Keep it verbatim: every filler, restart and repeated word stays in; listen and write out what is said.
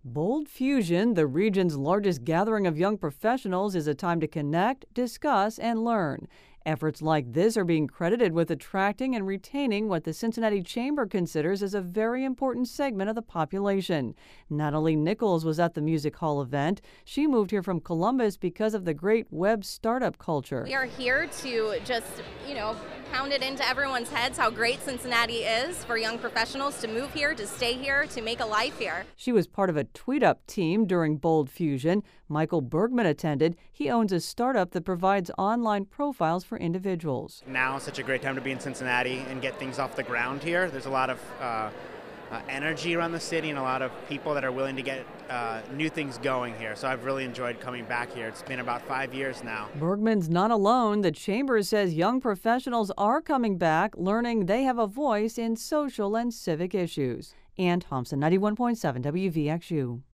Bold Fusion, the region's largest gathering of young professionals, is a time to connect, discuss, and learn. Efforts like this are being credited with attracting and retaining what the Cincinnati Chamber considers as a very important segment of the population. Natalie Nichols was at the Music Hall event. She moved here from Columbus because of the great web startup culture. We are here to just, you know, pound it into everyone's heads how great Cincinnati is for young professionals to move here, to stay here, to make a life here. She was part of a tweet-up team during Bold Fusion. Michael Bergman attended. He owns a startup that provides online profiles for individuals. Now is such a great time to be in Cincinnati and get things off the ground here. There's a lot of uh, uh, energy around the city and a lot of people that are willing to get uh, new things going here. So I've really enjoyed coming back here. It's been about five years now. Bergman's not alone. The Chamber says young professionals are coming back, learning they have a voice in social and civic issues. Ann Thompson, ninety-one point seven W V X U.